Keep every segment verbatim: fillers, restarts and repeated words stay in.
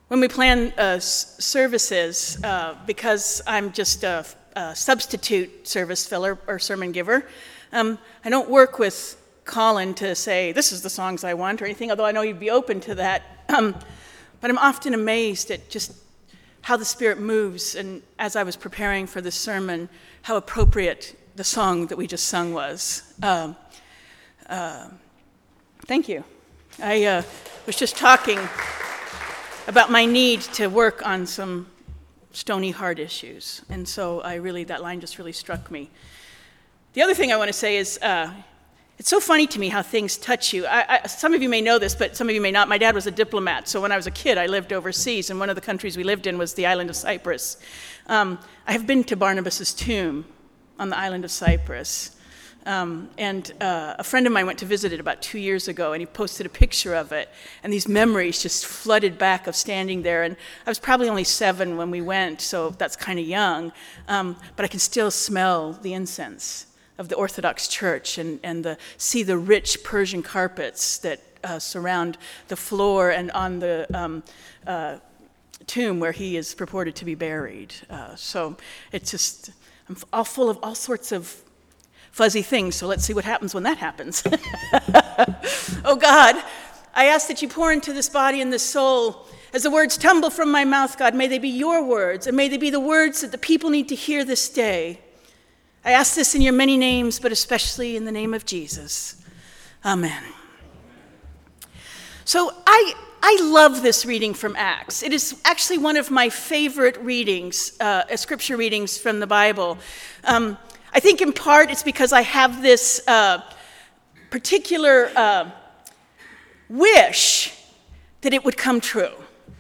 When we plan uh, s- services, uh, because I'm just a, a substitute service filler or sermon giver, um, I don't work with Colin to say, this is the songs I want or anything, although I know you'd be open to that. Um, but I'm often amazed at just how the Spirit moves, and as I was preparing for this sermon, how appropriate the song that we just sung was. Um, uh, thank you. I uh, was just talking about my need to work on some stony heart issues. And so I really, that line just really struck me. The other thing I want to say is, uh, it's so funny to me how things touch you. I, I, some of you may know this, but some of you may not. My dad was a diplomat, so when I was a kid, I lived overseas, and one of the countries we lived in was the island of Cyprus. Um, I have been to Barnabas's tomb on the island of Cyprus. Um, and uh, a friend of mine went to visit it about two years ago, and he posted a picture of it, and these memories just flooded back of standing there. And I was probably only seven when we went, so that's kind of young, um, but I can still smell the incense of the Orthodox Church and, and the, see the rich Persian carpets that uh, surround the floor and on the um, uh, tomb where he is purported to be buried. Uh, so it's just, I'm all full of all sorts of fuzzy things, so let's see what happens when that happens. Oh God, I ask that you pour into this body and this soul, as the words tumble from my mouth, God, may they be your words, and may they be the words that the people need to hear this day. I ask this in your many names, but especially in the name of Jesus. Amen. So I I love this reading from Acts. It is actually one of my favorite readings, uh, scripture readings from the Bible. Um, I think in part it's because I have this uh, particular uh, wish that it would come true.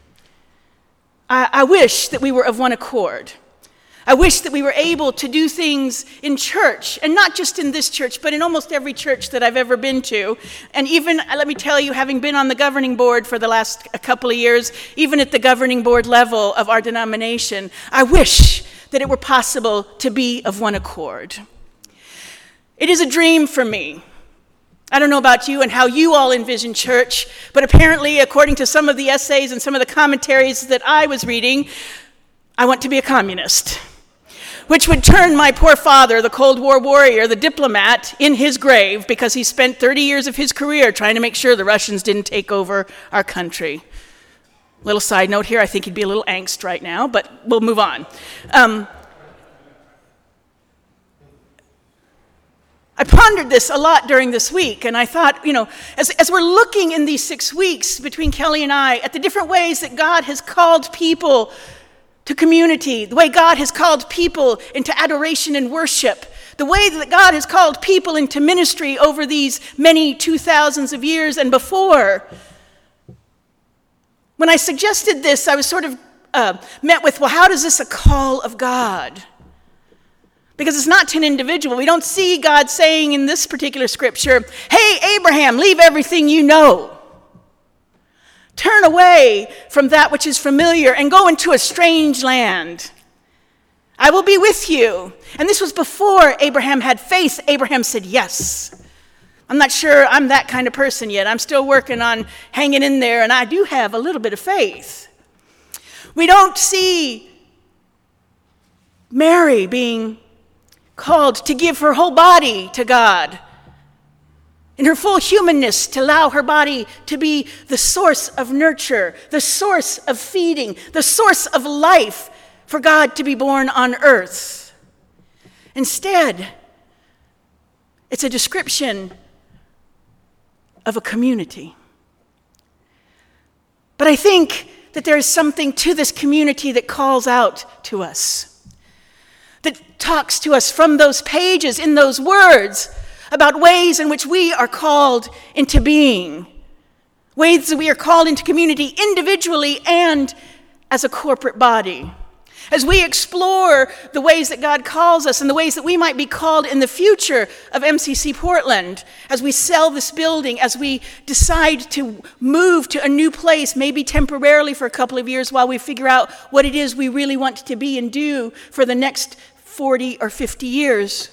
I, I wish that we were of one accord. I wish that we were able to do things in church, and not just in this church, but in almost every church that I've ever been to. And even, let me tell you, having been on the governing board for the last a couple of years, even at the governing board level of our denomination, I wish that it were possible to be of one accord. It is a dream for me. I don't know about you and how you all envision church, but apparently, according to some of the essays and some of the commentaries that I was reading, I want to be a communist, which would turn my poor father, the Cold War warrior, the diplomat, in his grave because he spent thirty years of his career trying to make sure the Russians didn't take over our country. Little side note here, I think he'd be a little angst right now, but we'll move on. Um, I pondered this a lot during this week, and I thought, you know, as, as we're looking in these six weeks between Kelly and I at the different ways that God has called people to community, the way God has called people into adoration and worship, the way that God has called people into ministry over these many two thousands of years and before. When I suggested this, I was sort of uh, met with, well, how does this a call of God? Because it's not to an individual. We don't see God saying in this particular scripture, hey, Abraham, leave everything you know. Turn away from that which is familiar and go into a strange land. I will be with you. And this was before Abraham had faith. Abraham said yes. I'm not sure I'm that kind of person yet. I'm still working on hanging in there, and I do have a little bit of faith. We don't see Mary being called to give her whole body to God, in her full humanness, to allow her body to be the source of nurture, the source of feeding, the source of life for God to be born on earth. Instead, it's a description of a community. But I think that there is something to this community that calls out to us, that talks to us from those pages, in those words, about ways in which we are called into being, ways that we are called into community individually and as a corporate body. As we explore the ways that God calls us and the ways that we might be called in the future of M C C Portland, as we sell this building, as we decide to move to a new place, maybe temporarily for a couple of years while we figure out what it is we really want to be and do for the next forty or fifty years.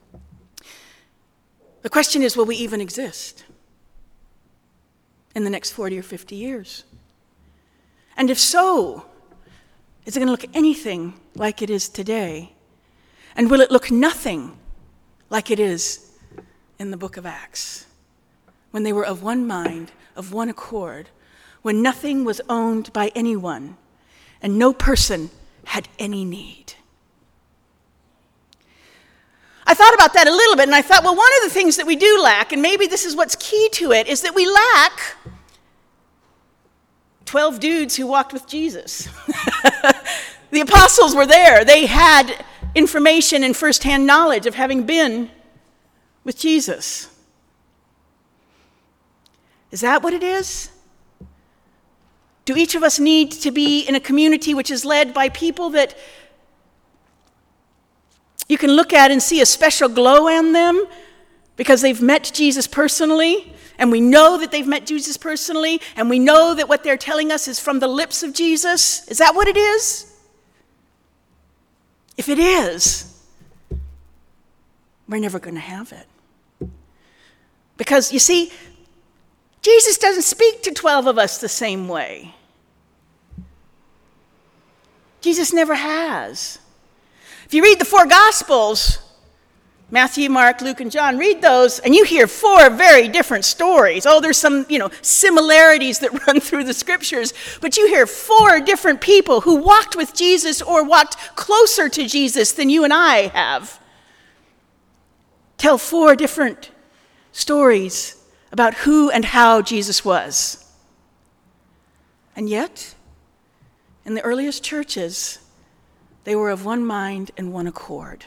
The question is, will we even exist in the next forty or fifty years? And if so, is it going to look anything like it is today? And will it look nothing like it is in the book of Acts, when they were of one mind, of one accord, when nothing was owned by anyone, and no person had any need? I thought about that a little bit, and I thought, well, one of the things that we do lack, and maybe this is what's key to it, is that we lack twelve dudes who walked with Jesus. The apostles were there. They had information and firsthand knowledge of having been with Jesus. Is that what it is? Do each of us need to be in a community which is led by people that you can look at and see a special glow on them because they've met Jesus personally, and we know that they've met Jesus personally, and we know that what they're telling us is from the lips of Jesus? Is that what it is? If it is, we're never going to have it. Because, you see, Jesus doesn't speak to twelve of us the same way. Jesus never has. If you read the four Gospels, Matthew, Mark, Luke, and John, read those, and you hear four very different stories. Oh, there's some, you know, similarities that run through the scriptures, but you hear four different people who walked with Jesus or walked closer to Jesus than you and I have. Tell four different stories about who and how Jesus was. And yet, in the earliest churches, they were of one mind and one accord.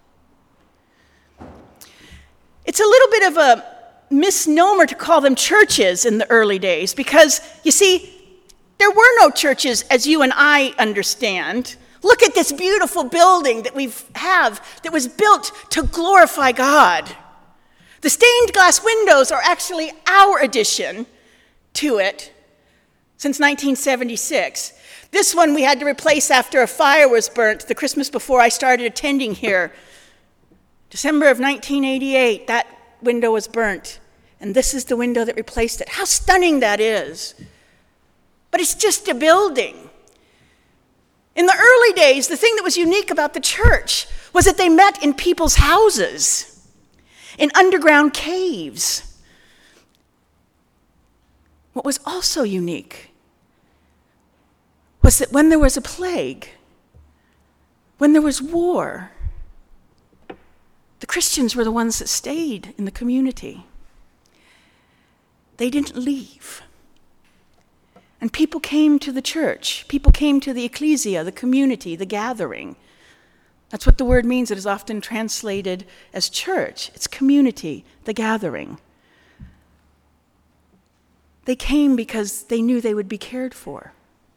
It's a little bit of a misnomer to call them churches in the early days because, you see, there were no churches as you and I understand. Look at this beautiful building that we have that was built to glorify God. The stained glass windows are actually our addition to it since nineteen seventy-six. This one we had to replace after a fire was burnt the Christmas before I started attending here. December of nineteen eighty-eight, that window was burnt, and this is the window that replaced it. How stunning that is. But it's just a building. In the early days, the thing that was unique about the church was that they met in people's houses, in underground caves. What was also unique was that when there was a plague, when there was war, the Christians were the ones that stayed in the community. They didn't leave. And people came to the church. People came to the ecclesia, the community, the gathering. That's what the word means. It is often translated as church. It's community, the gathering. They came because they knew they would be cared for.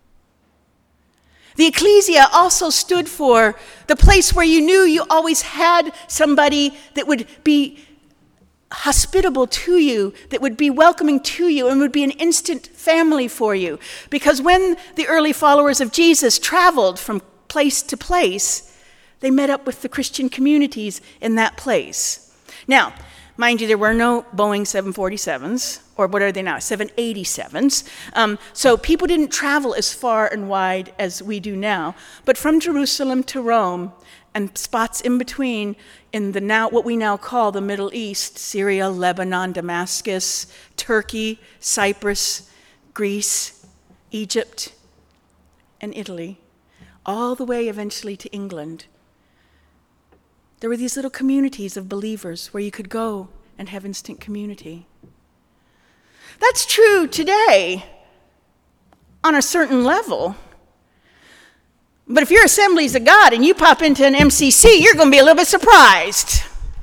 The ecclesia also stood for the place where you knew you always had somebody that would be hospitable to you, that would be welcoming to you, and would be an instant family for you. Because when the early followers of Jesus traveled from place to place, they met up with the Christian communities in that place. Now, mind you, there were no Boeing seven forty-sevens, or what are they now, seven eighty-sevens. Um, so people didn't travel as far and wide as we do now. But from Jerusalem to Rome, and spots in between in the now what we now call the Middle East, Syria, Lebanon, Damascus, Turkey, Cyprus, Greece, Egypt, and Italy, all the way eventually to England. There were these little communities of believers where you could go and have instant community. That's true today on a certain level. But if you're Assemblies of God and you pop into an M C C, you're going to be a little bit surprised.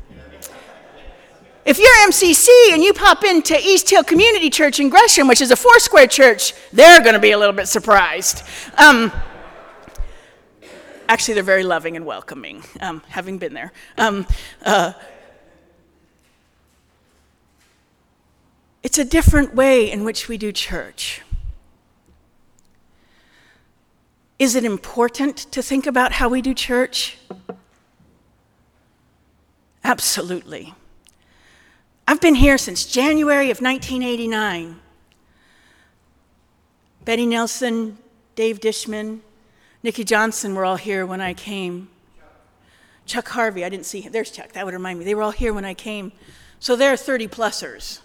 If you're M C C and you pop into East Hill Community Church in Gresham, which is a four-square church, they're going to be a little bit surprised. Um, actually, they're very loving and welcoming, um, having been there. Um, uh, it's a different way in which we do church. Is it important to think about how we do church? Absolutely. I've been here since January of nineteen eighty-nine. Betty Nelson, Dave Dishman, Nikki Johnson were all here when I came. Chuck Harvey, I didn't see him. There's Chuck, that would remind me. They were all here when I came. So they're thirty-plussers.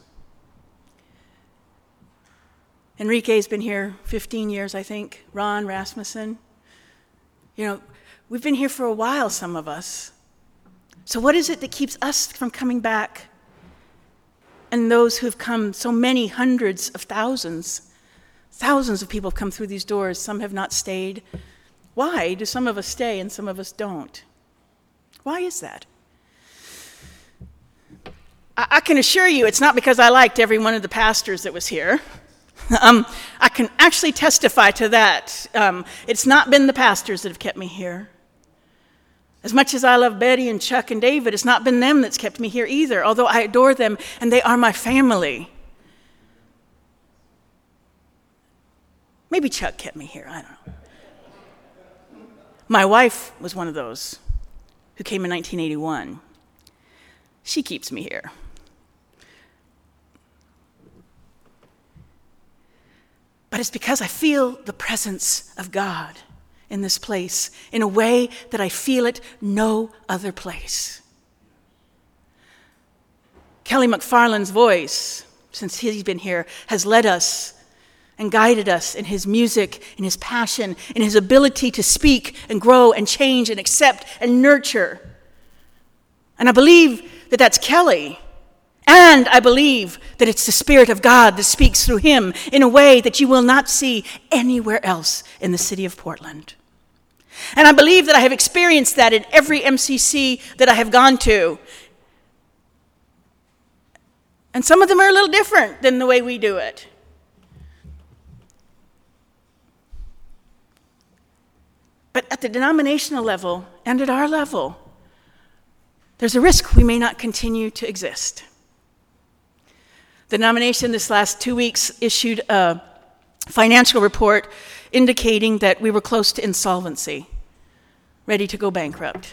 Enrique's been here fifteen years, I think. Ron Rasmussen. You know, we've been here for a while, some of us. So what is it that keeps us from coming back? And those who have come, so many hundreds of thousands, thousands of people have come through these doors. Some have not stayed. Why do some of us stay and some of us don't? Why is that? I, I can assure you it's not because I liked every one of the pastors that was here. Um, I can actually testify to that. Um, it's not been the pastors that have kept me here. As much as I love Betty and Chuck and David, it's not been them that's kept me here either, although I adore them and they are my family. Maybe Chuck kept me here, I don't know. My wife was one of those who came in nineteen eighty-one. She keeps me here. But it's because I feel the presence of God in this place in a way that I feel it no other place. Kelly McFarland's voice, since he's been here, has led us and guided us in his music, in his passion, in his ability to speak and grow and change and accept and nurture. And I believe that that's Kelly. And I believe that it's the Spirit of God that speaks through him in a way that you will not see anywhere else in the city of Portland. And I believe that I have experienced that in every M C C that I have gone to. And some of them are a little different than the way we do it. But at the denominational level and at our level, there's a risk we may not continue to exist. The denomination this last two weeks issued a financial report indicating that we were close to insolvency, ready to go bankrupt.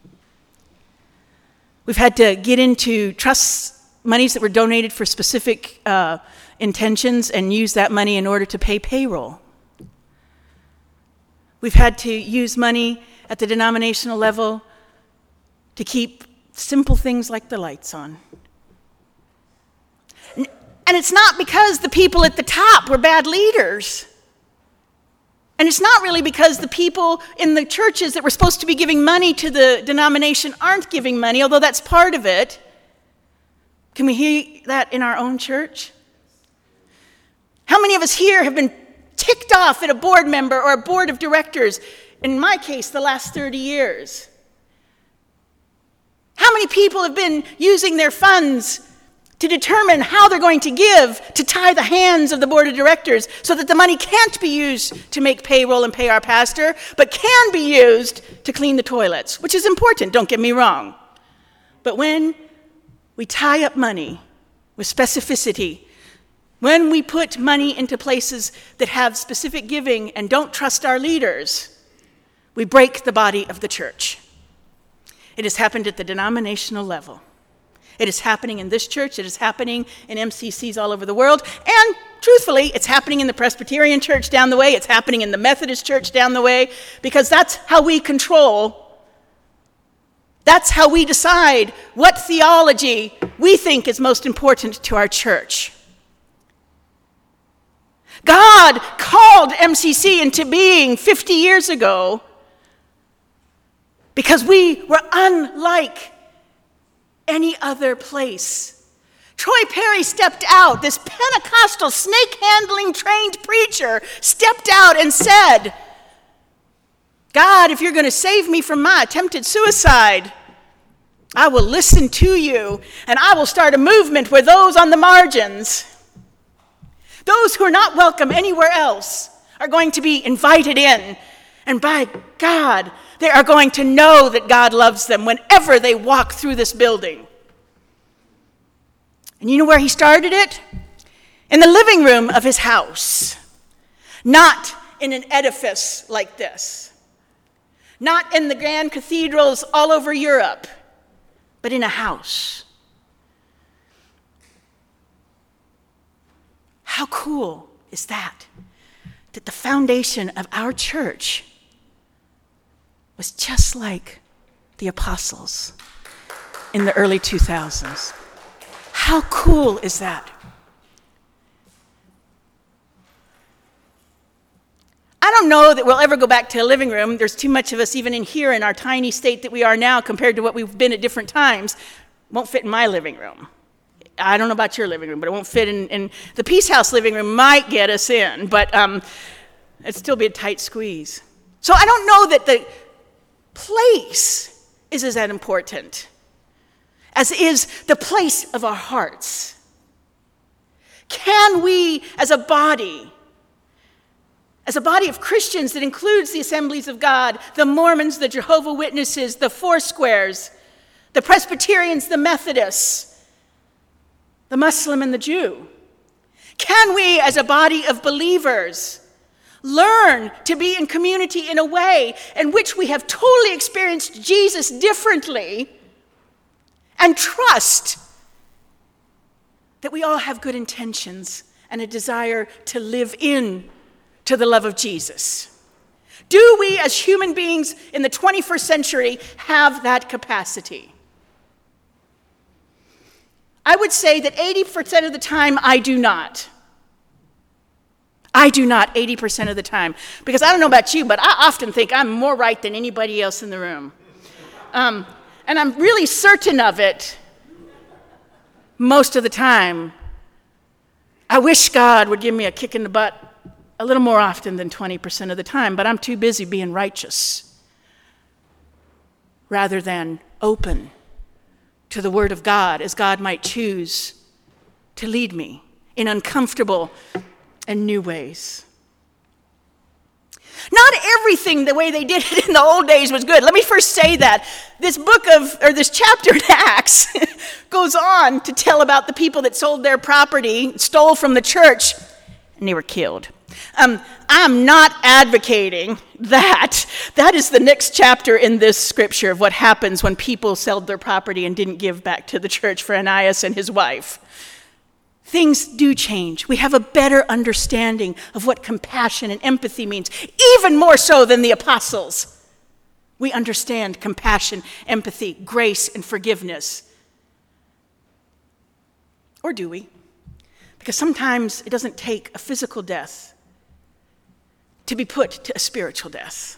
We've had to get into trust monies that were donated for specific uh, intentions and use that money in order to pay payroll. We've had to use money at the denominational level to keep simple things like the lights on. And it's not because the people at the top were bad leaders. And it's not really because the people in the churches that were supposed to be giving money to the denomination aren't giving money, although that's part of it. Can we hear that in our own church? How many of us here have been ticked off at a board member or a board of directors? In my case, the last thirty years. How many people have been using their funds to determine how they're going to give, to tie the hands of the board of directors so that the money can't be used to make payroll and pay our pastor, but can be used to clean the toilets, which is important, don't get me wrong. But when we tie up money with specificity, when we put money into places that have specific giving and don't trust our leaders, we break the body of the church. It has happened at the denominational level. It is happening in this church. It is happening in M C Cs all over the world. And truthfully, it's happening in the Presbyterian church down the way. It's happening in the Methodist church down the way, because that's how we control. That's how we decide what theology we think is most important to our church. God called M C C into being fifty years ago because we were unlike any other place. Troy Perry stepped out, this Pentecostal snake-handling trained preacher stepped out and said, God, if you're going to save me from my attempted suicide, I will listen to you, and I will start a movement where those on the margins, those who are not welcome anywhere else, are going to be invited in. And by God, they are going to know that God loves them whenever they walk through this building. And you know where he started it? In the living room of his house. Not in an edifice like this. Not in the grand cathedrals all over Europe, but in a house. How cool is that? that the foundation of our church was just like the apostles in the early two thousands. How cool is that? I don't know that we'll ever go back to a living room. There's too much of us even in here in our tiny state that we are now compared to what we've been at different times. Won't fit in my living room. I don't know about your living room, but it won't fit in, in the Peace House living room. Might get us in, but um, it'd still be a tight squeeze. So I don't know that the place is as that important as is the place of our hearts. Can we, as a body, as a body of Christians that includes the Assemblies of God, the Mormons, the Jehovah's Witnesses, the Foursquares, the Presbyterians, the Methodists, the Muslim and the Jew, can we, as a body of believers, learn to be in community in a way in which we have totally experienced Jesus differently and trust that we all have good intentions and a desire to live in to the love of Jesus? Do we as human beings in the twenty-first century have that capacity? I would say that eighty percent of the time I do not. I do not eighty percent of the time. Because I don't know about you, but I often think I'm more right than anybody else in the room. Um, and I'm really certain of it most of the time. I wish God would give me a kick in the butt a little more often than twenty percent of the time, but I'm too busy being righteous rather than open to the Word of God as God might choose to lead me in uncomfortable and new ways. Not everything the way they did it in the old days was good. Let me first say that. This book of, or this chapter in Acts goes on to tell about the people that sold their property, stole from the church, and they were killed. Um, I'm not advocating that. That is the next chapter in this scripture of what happens when people sold their property and didn't give back to the church for Ananias and his wife. Things do change. We have a better understanding of what compassion and empathy means, even more so than the apostles. We understand compassion, empathy, grace, and forgiveness. Or do we? Because sometimes it doesn't take a physical death to be put to a spiritual death.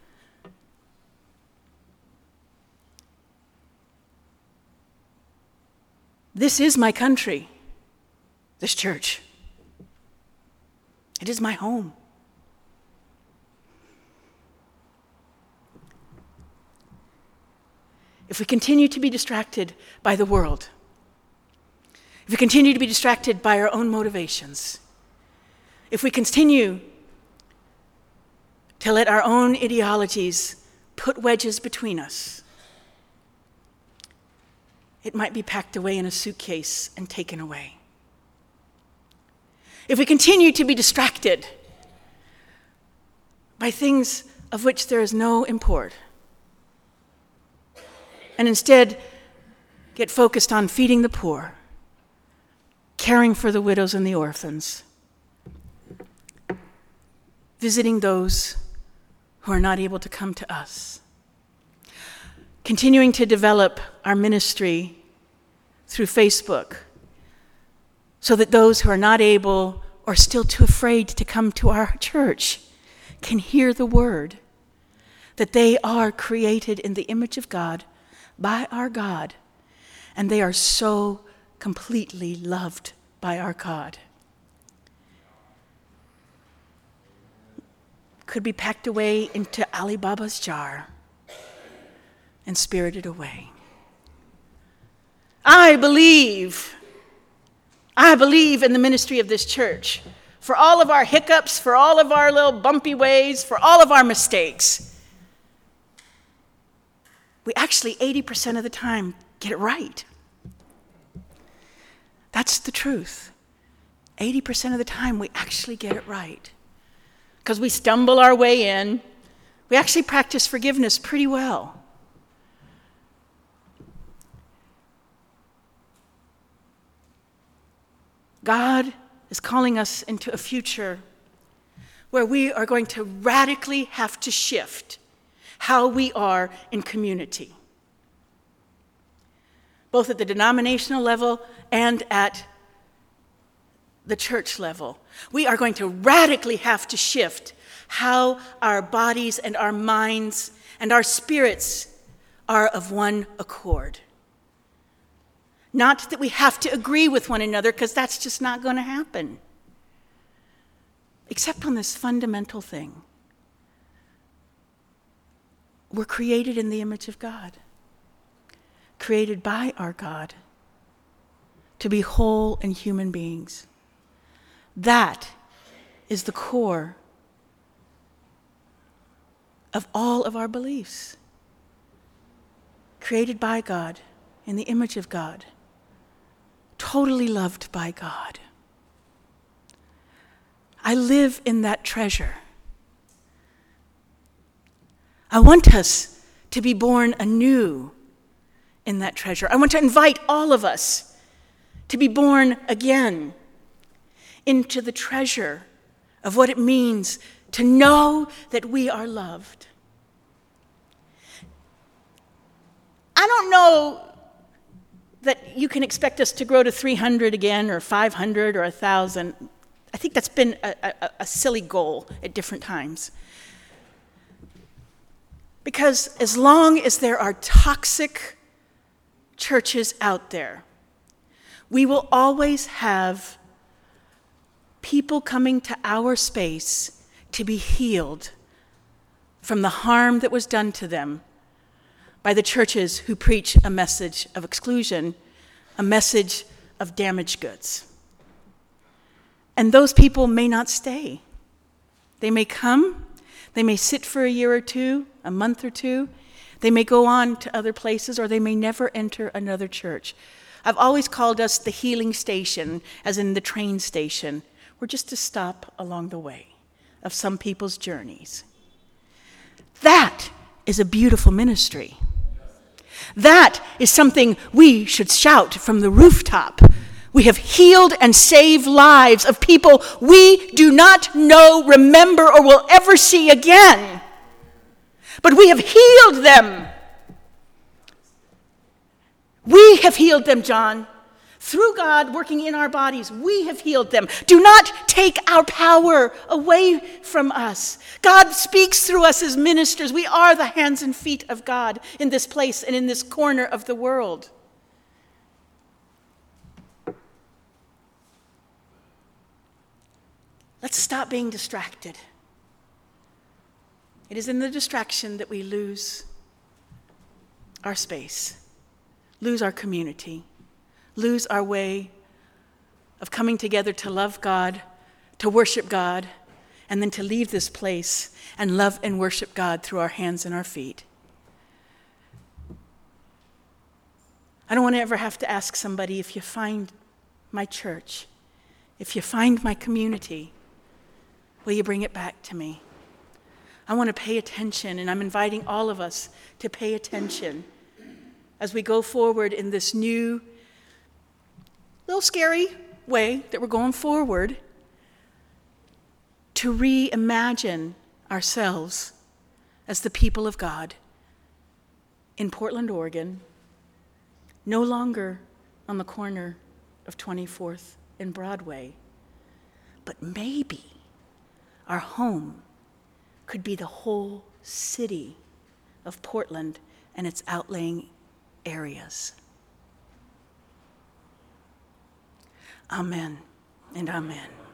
This is my country. This church. It is my home. If we continue to be distracted by the world, if we continue to be distracted by our own motivations, if we continue to let our own ideologies put wedges between us, it might be packed away in a suitcase and taken away. If we continue to be distracted by things of which there is no import, and instead get focused on feeding the poor, caring for the widows and the orphans, visiting those who are not able to come to us, continuing to develop our ministry through Facebook, so that those who are not able or still too afraid to come to our church can hear the word that they are created in the image of God by our God, and they are so completely loved by our God. Could be packed away into Alibaba's jar and spirited away. I believe I believe in the ministry of this church. For all of our hiccups, for all of our little bumpy ways, for all of our mistakes, we actually eighty percent of the time get it right. That's the truth. eighty percent of the time we actually get it right. Because we stumble our way in. We actually practice forgiveness pretty well. God is calling us into a future where we are going to radically have to shift how we are in community, both at the denominational level and at the church level. We are going to radically have to shift how our bodies and our minds and our spirits are of one accord. Not that we have to agree with one another, because that's just not going to happen. Except on this fundamental thing. We're created in the image of God. Created by our God to be whole and human beings. That is the core of all of our beliefs. Created by God, in the image of God, totally loved by God. I live in that treasure. I want us to be born anew in that treasure. I want to invite all of us to be born again into the treasure of what it means to know that we are loved. I don't know that you can expect us to grow to three hundred again, or five hundred, or one thousand. I think that's been a, a, a silly goal at different times. Because as long as there are toxic churches out there, we will always have people coming to our space to be healed from the harm that was done to them by the churches who preach a message of exclusion, a message of damaged goods. And those people may not stay. They may come, they may sit for a year or two, a month or two, they may go on to other places, or they may never enter another church. I've always called us the healing station, as in the train station. We're just a stop along the way of some people's journeys. That is a beautiful ministry. That is something we should shout from the rooftop. We have healed and saved lives of people we do not know, remember, or will ever see again. But we have healed them. We have healed them, John. Through God working in our bodies, we have healed them. Do not take our power away from us. God speaks through us as ministers. We are the hands and feet of God in this place and in this corner of the world. Let's stop being distracted. It is in the distraction that we lose our space, lose our community, lose our way of coming together to love God, to worship God, and then to leave this place and love and worship God through our hands and our feet. I don't want to ever have to ask somebody, if you find my church, if you find my community, will you bring it back to me? I want to pay attention, and I'm inviting all of us to pay attention as we go forward in this new, little scary way that we're going forward, to reimagine ourselves as the people of God in Portland, Oregon, no longer on the corner of twenty-fourth and Broadway, but maybe our home could be the whole city of Portland and its outlying areas. Amen and amen.